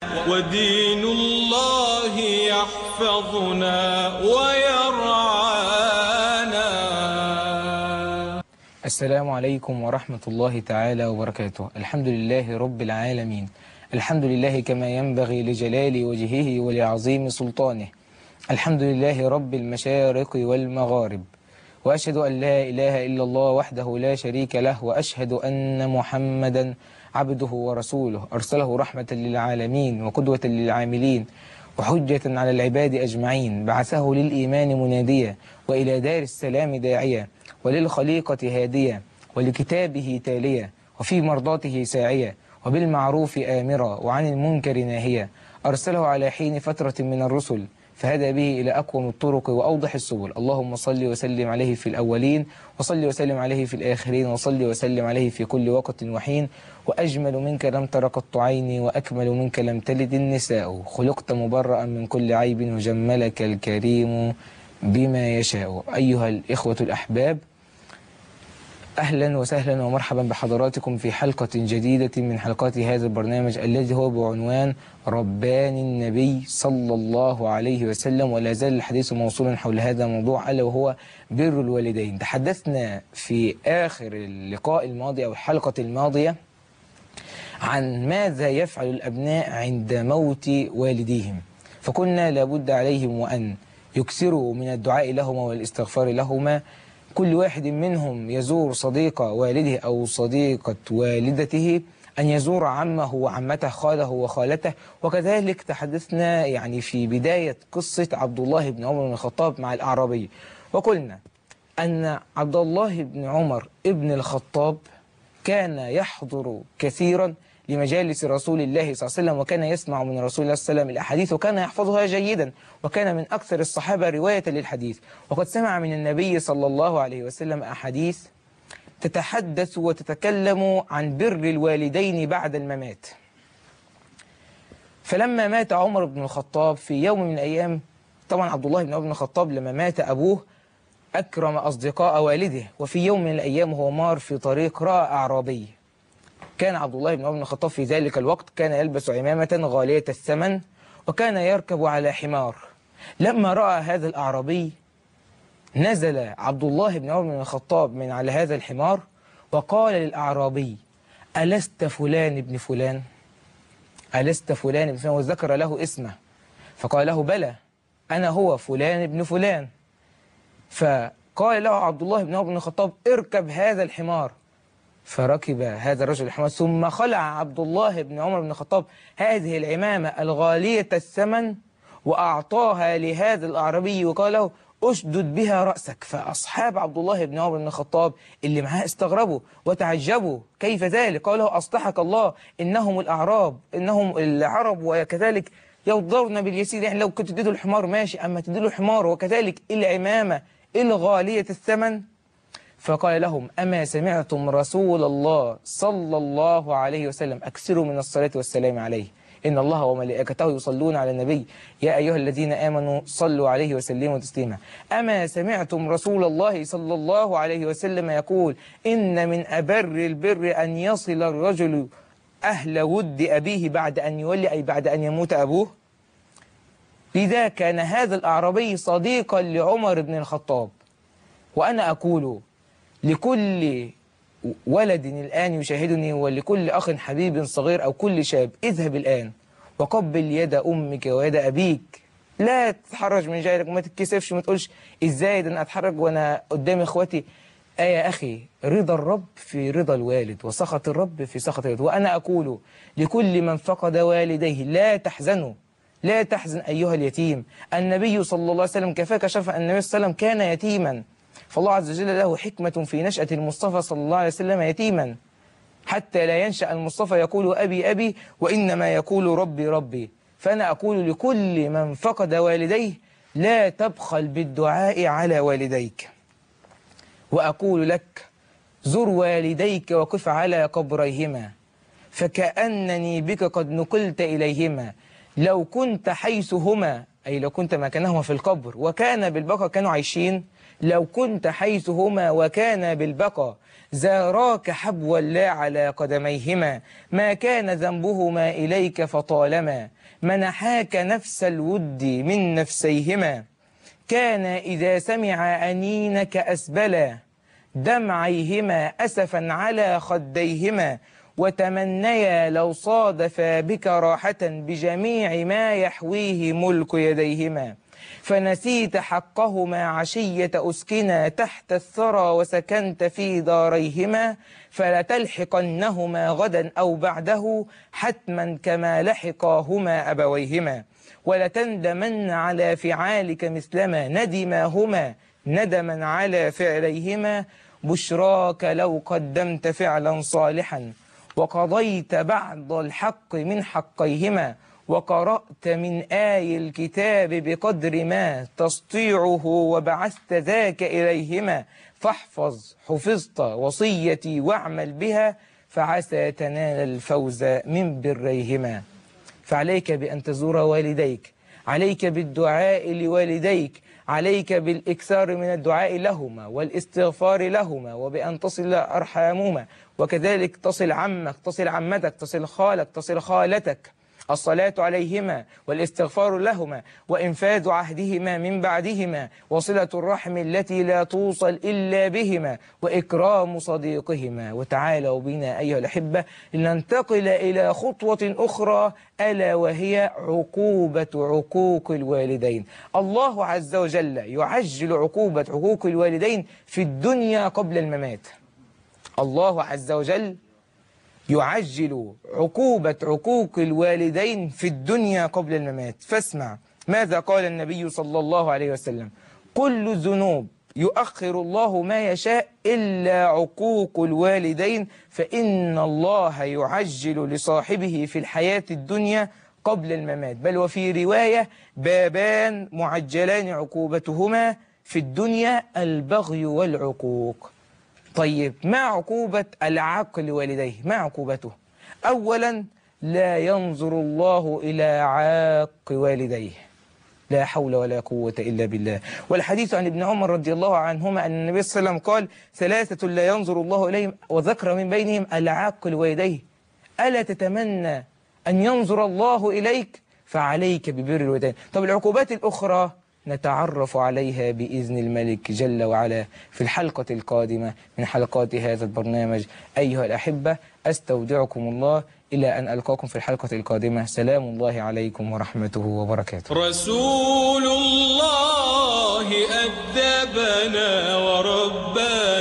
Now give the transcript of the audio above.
ودين الله يحفظنا ويرعانا. السلام عليكم ورحمة الله تعالى وبركاته. الحمد لله رب العالمين، الحمد لله كما ينبغي لجلال وجهه ولعظيم سلطانه. الحمد لله رب المشارق والمغارب، وأشهد أن لا إله إلا الله وحده لا شريك له، وأشهد أن محمدا عبده ورسوله أرسله رحمة للعالمين وقدوة للعاملين وحجة على العباد أجمعين. بعثه للإيمان مناديا وإلى دار السلام داعيا وللخليقة هاديا ولكتابه تاليا وفي مرضاته ساعيا وبالمعروف آمرا وعن المنكر ناهيا. أرسله على حين فترة من الرسل فهدى به إلى أقوم الطرق وأوضح السبل. اللهم صل وسلم عليه في الأولين، وصل وسلم عليه في الآخرين، وصل وسلم عليه في كل وقت وحين. وأجمل منك لم تر قط عيني، وأكمل منك لم تلد النساء. خلقت مبرأ من كل عيب، وجملك الكريم بما يشاء. أيها الإخوة الأحباب، أهلا وسهلا ومرحبا بحضراتكم في حلقة جديدة من حلقات هذا البرنامج الذي هو بعنوان ربان النبي صلى الله عليه وسلم. ولا زال الحديث موصولا حول هذا الموضوع ألا وهو بر الوالدين. تحدثنا في آخر اللقاء الماضي أو الحلقة الماضية عن ماذا يفعل الأبناء عند موت والديهم، فقلنا لابد عليهم وأن يكثروا من الدعاء لهما والاستغفار لهما. كل واحد منهم يزور صديق والده أو صديقة والدته، أن يزور عمه وعمته، خاله وخالته. وكذلك تحدثنا يعني في بداية قصة عبد الله بن عمر بن الخطاب مع الأعرابي، وقلنا أن عبد الله بن عمر ابن الخطاب كان يحضر كثيرا لمجالس رسول الله صلى الله عليه وسلم، وكان يسمع من رسول الله صلى الله عليه وسلم الأحاديث وكان يحفظها جيدا، وكان من أكثر الصحابة رواية للحديث. وقد سمع من النبي صلى الله عليه وسلم أحاديث تتحدث وتتكلم عن بر الوالدين بعد الممات. فلما مات عمر بن الخطاب في يوم من الأيام، طبعا عبد الله بن عمر بن الخطاب لما مات أبوه أكرم أصدقاء والده، وفي يوم من الأيام هو مار في طريق رأى أعرابي. كان عبد الله بن عمر بن الخطاب في ذلك الوقت كان يلبس عمامة غالية الثمن، وكان يركب على حمار. لما رأى هذا الأعرابي نزل عبد الله بن عمر بن الخطاب من على هذا الحمار وقال للأعرابي: ألست فلان ابن فلان؟ ألست فلان ابن فلان؟ وذكر له اسمه، فقال له: بلى أنا هو فلان ابن فلان. فقال له عبد الله بن عمر بن الخطاب: اركب هذا الحمار. فركب هذا الرجل الحمار، ثم خلع عبد الله بن عمر بن الخطاب هذه العمامة الغالية الثمن وأعطاها لهذا الأعرابي وقال له: أشدد بها رأسك. فأصحاب عبد الله بن عمر بن الخطاب اللي معاه استغربوا وتعجبوا: كيف ذلك؟ قال له: أصلحك الله، إنهم الأعراب، إنهم العرب، وكذلك يرضون باليسير. يعني لو كنت تديله الحمار ماشي، أما تديله الحمار وكذلك العمامة الغالية الثمن. فقال لهم: أما سمعتم رسول الله صلى الله عليه وسلم أكثروا من الصلاة والسلام عليه، إن الله وملائكته يصلون على النبي يا أيها الذين آمنوا صلوا عليه وسلموا تسليما. أما سمعتم رسول الله صلى الله عليه وسلم يقول: إن من أبر البر أن يصل الرجل أهل ود أبيه بعد أن يولي، أي بعد أن يموت أبوه. لذا كان هذا الأعرابي صديقا لعمر بن الخطاب. وأنا أقول لكل ولد الآن يشاهدني ولكل أخ حبيب صغير أو كل شاب: اذهب الآن وقبل يد أمك ويد أبيك. لا تتحرج من جاهلك وما تتكسفش، ما تقولش إزاي ده أنا أتحرج وأنا قدام إخوتي. يا أخي، رضا الرب في رضا الوالد، وسخط الرب في سخط الوالد. وأنا أقول لكل من فقد والديه: لا تحزنوا، لا تحزن أيها اليتيم. النبي صلى الله عليه وسلم كفاك شرف أن النبي صلى الله عليه وسلم كان يتيما، فالله عز وجل له حكمة في نشأة المصطفى صلى الله عليه وسلم يتيما، حتى لا ينشأ المصطفى يقول أبي أبي، وإنما يقول ربي ربي. فأنا أقول لكل من فقد والديه: لا تبخل بالدعاء على والديك. وأقول لك: زر والديك وقف على قبريهما، فكأنني بك قد نقلت إليهما. لو كنت حيث هما أي لو كنت مكانهما في القبر وكان بالبقاء كانوا عايشين، لو كنت حيث هما وكان بالبقاء زاراك حبوا لا على قدميهما، ما كان ذنبهما إليك فطالما منحاك نفس الود من نفسيهما، كان إذا سمع أنينك أسبلا دمعيهما أسفا على خديهما، وتمنيا لو صادفا بك راحة بجميع ما يحويه ملك يديهما، فنسيت حقهما عشية أسكنا تحت الثرى وسكنت في داريهما، فلتلحقنهما غدا أو بعده حتما كما لحقاهما أبويهما، ولتندمن على فعالك مثلما ندماهما ندما على فعليهما، بشراك لو قدمت فعلا صالحا وقضيت بعض الحق من حقيهما، وقرأت من آي الكتاب بقدر ما تستطيعه وبعثت ذاك إليهما، فاحفظ حفظت وصيتي واعمل بها، فعسى تنال الفوز من بريهما. فعليك بأن تزور والديك، عليك بالدعاء لوالديك، عليك بالإكثار من الدعاء لهما والاستغفار لهما، وبأن تصل أرحامهما، وكذلك تصل عمك، تصل عمتك، تصل خالك، تصل خالتك، الصلاة عليهما والاستغفار لهما وإنفاذ عهدهما من بعدهما، وصلة الرحم التي لا توصل إلا بهما، وإكرام صديقهما. وتعالوا بنا أيها الأحبة لننتقل إلى خطوة أخرى، ألا وهي عقوبة عقوق الوالدين. الله عز وجل يعجل عقوبة عقوق الوالدين في الدنيا قبل الممات. الله عز وجل يعجل عقوبة عقوق الوالدين في الدنيا قبل الممات. فاسمع ماذا قال النبي صلى الله عليه وسلم: كل الذنوب يؤخر الله ما يشاء إلا عقوق الوالدين، فإن الله يعجل لصاحبه في الحياة الدنيا قبل الممات. بل وفي رواية: بابان معجلان عقوبتهما في الدنيا البغي والعقوق. طيب، ما عقوبة العاق لوالديه؟ ما عقوبته؟ أولا، لا ينظر الله إلى عاق والديه، لا حول ولا قوة إلا بالله. والحديث عن ابن عمر رضي الله عنهما أن النبي صلى الله عليه وسلم قال: ثلاثة لا ينظر الله إليهم، وذكر من بينهم العاق لوالديه. ألا تتمنى أن ينظر الله إليك؟ فعليك ببر الوالدين. طب العقوبات الأخرى نتعرف عليها بإذن الملك جل وعلا في الحلقة القادمة من حلقات هذا البرنامج. أيها الأحبة، أستودعكم الله إلى أن ألقاكم في الحلقة القادمة. سلام الله عليكم ورحمته وبركاته. رسول الله أدبنا وربنا